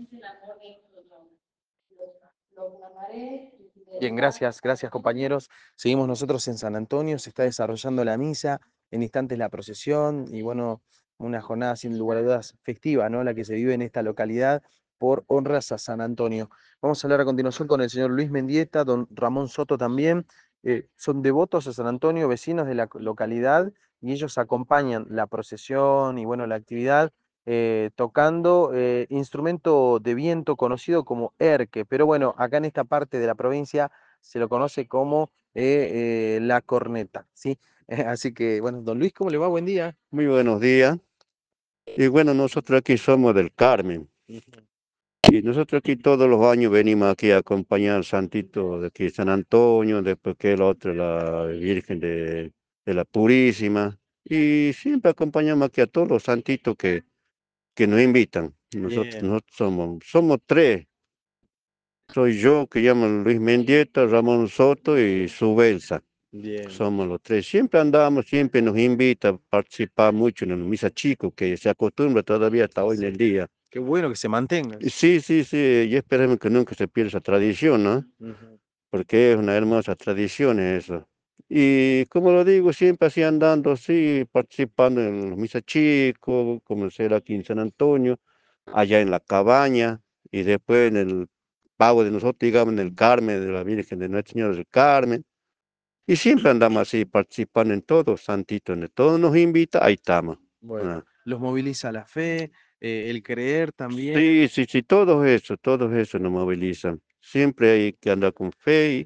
Bien, gracias compañeros. Seguimos nosotros en San Antonio, se está desarrollando la misa, en instantes la procesión y bueno, una jornada sin lugar a dudas festiva, ¿no? La que se vive en esta localidad por honras a San Antonio. Vamos a hablar a continuación con el señor Luis Mendieta, don Ramón Soto también. Son devotos a San Antonio, vecinos de la localidad y ellos acompañan la procesión y bueno, la actividad tocando instrumento de viento conocido como erque, pero bueno, acá en esta parte de la provincia se lo conoce como la corneta, ¿sí? Así que, bueno, don Luis, ¿cómo le va? Buen día. Muy buenos días. Y bueno, nosotros aquí somos del Carmen. Ujú. Y nosotros aquí todos los años venimos aquí a acompañar al Santito de aquí, San Antonio, después que el otro, la Virgen de la Purísima. Y siempre acompañamos aquí a todos los santitos que nos invitan. Bien, Nosotros somos tres. Soy yo, que llamo Luis Mendieta, Ramón Soto y Subelsa. bien. Somos los tres. Siempre andamos, siempre nos invita a participar mucho en el misa chico, que se acostumbra todavía hasta hoy en el día. Qué bueno que se mantenga. Y sí, sí, sí, y esperemos que nunca se pierda esa tradición, ¿no? Ujú. Porque es una hermosa tradición eso. Y como lo digo, siempre así andando, sí, participando en los misa chico, como será aquí en San Antonio, allá en la cabaña, y después en el pago de nosotros, digamos, en el Carmen, de la Virgen de Nuestra Señora del Carmen. Y siempre andamos así participando en todo, Santito, en todo nos invita, ahí estamos. Bueno, Ah. los moviliza la fe, el creer también. Sí, sí, sí, todo eso nos movilizan. Siempre hay que andar con fe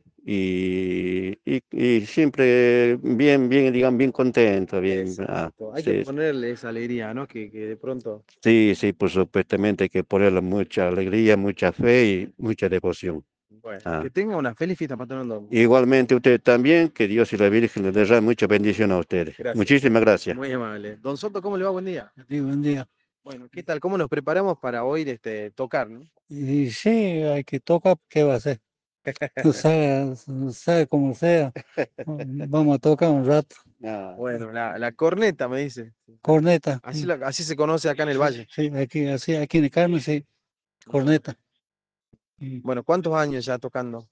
y siempre bien, bien, digamos, bien contento, bien. Exacto. Hay que Sí, ponerle esa alegría, ¿no? Que de pronto. sí, sí, por supuestamente hay que ponerle mucha alegría, mucha fe y mucha devoción. Bueno, Ah. que tenga una feliz fiesta patronal, don Luis. Igualmente usted también, que Dios y la Virgen les derrame mucha bendición a ustedes. Gracias. Muchísimas gracias. Muy amable. Don Soto, ¿cómo le va? Buen día. Sí, buen día. Bueno, ¿qué tal? ¿Cómo nos preparamos para oír tocar, ¿no? Y sí, hay que tocar, ¿qué va a hacer? Tú sabes como sea. Vamos a tocar un rato. Ah, Bueno, la corneta me dice. Corneta. Así se conoce acá en el valle. Sí, aquí, así, aquí en el Carmen, sí, Bueno, corneta. Mm, bueno, ¿cuántos años ya tocando?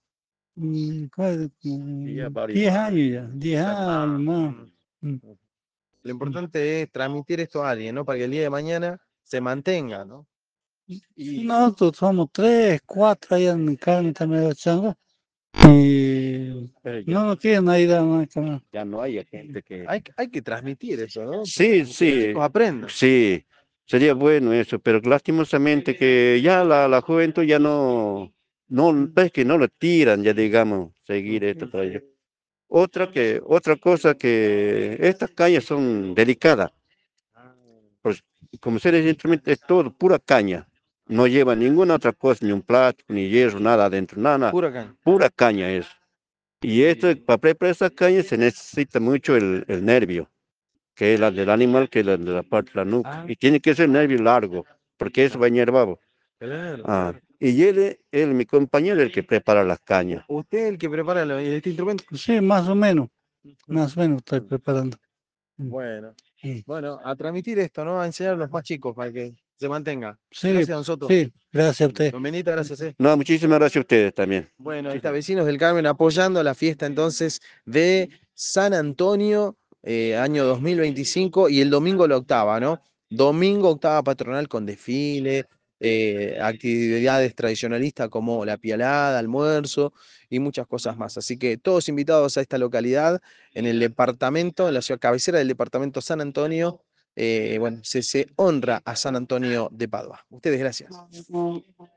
y ya varios 10 años. años ya, 10 años más. Mm. Mm, Lo mm. importante es transmitir esto a alguien, ¿no? Para que el día de mañana se mantenga, ¿no? Sí, Y nosotros somos 3, 4 allá en el Carmen también de changa. Y Pero no nos quieren ayudar más que nada. ya no hay gente que... hay que transmitir eso, ¿no? Sí, Que los chicos sí, aprendan. sí, sería bueno eso, pero lastimosamente que ya la juventud ya no, es que no lo tiran, ya digamos, seguir esto para ello. Otra cosa que estas calles son delicadas, Ah, pues como se les instrumento es todo pura caña, no lleva ninguna otra cosa, ni un plástico, ni hierro, nada adentro, nada, nada, pura caña. pura caña es. Y esto, para preparar esa caña se necesita mucho el nervio, que es la del animal, que es la de la parte de la nuca. Ah, Y tiene que ser nervio largo, porque eso va enervado. claro, Ah, claro. y mi compañero, es el que prepara las cañas. Usted es el que prepara este instrumento. Sí, Ujú. más o menos estoy preparando. Mm, Bueno, mm. bueno, a transmitir esto, ¿no? A enseñar a los más chicos para que se mantenga. Sí, Gracias, don Soto. sí, gracias a usted. Don Benita, gracias, eh. No, muchísimas gracias a ustedes también. Bueno, ahí está Vecinos del Carmen apoyando la fiesta entonces de San Antonio, año 2025 y el domingo la octava, ¿no? Domingo octava patronal con desfile, actividades tradicionalistas como la pialada, almuerzo y muchas cosas más. Así que todos invitados a esta localidad en el departamento, en la ciudad cabecera del departamento San Antonio. Bueno, se honra a San Antonio de Padua. Ustedes, gracias.